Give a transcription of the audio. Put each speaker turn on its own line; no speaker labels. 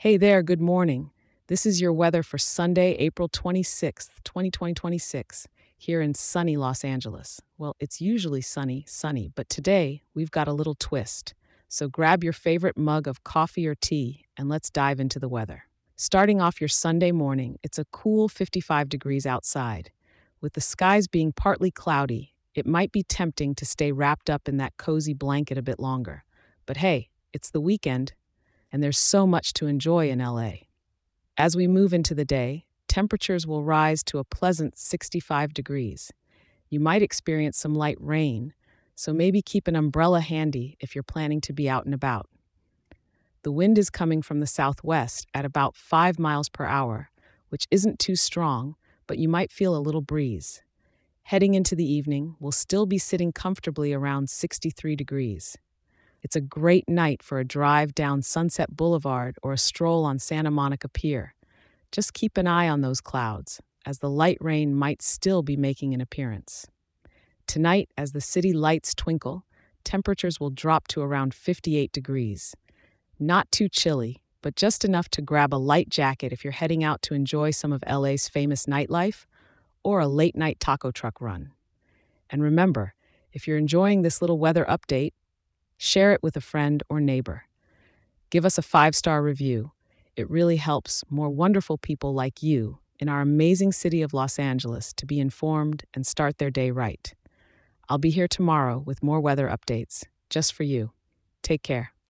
Hey there, good morning. This is your weather for Sunday, April 26th, 2026, here in sunny Los Angeles. Well, it's usually sunny, but today we've got a little twist. So grab your favorite mug of coffee or tea and let's dive into the weather. Starting off your Sunday morning, it's a cool 55 degrees outside. With the skies being partly cloudy, it might be tempting to stay wrapped up in that cozy blanket a bit longer. But hey, it's the weekend and there's so much to enjoy in LA. As we move into the day, temperatures will rise to a pleasant 65 degrees. You might experience some light rain, so maybe keep an umbrella handy if you're planning to be out and about. The wind is coming from the southwest at about 5 miles per hour, which isn't too strong, but you might feel a little breeze. Heading into the evening, we'll still be sitting comfortably around 63 degrees. It's a great night for a drive down Sunset Boulevard or a stroll on Santa Monica Pier. Just keep an eye on those clouds, as the light rain might still be making an appearance. Tonight, as the city lights twinkle, temperatures will drop to around 58 degrees. Not too chilly, but just enough to grab a light jacket if you're heading out to enjoy some of LA's famous nightlife or a late night taco truck run. And remember, if you're enjoying this little weather update, share it with a friend or neighbor. Give us a 5-star review. It really helps more wonderful people like you in our amazing city of Los Angeles to be informed and start their day right. I'll be here tomorrow with more weather updates just for you. Take care.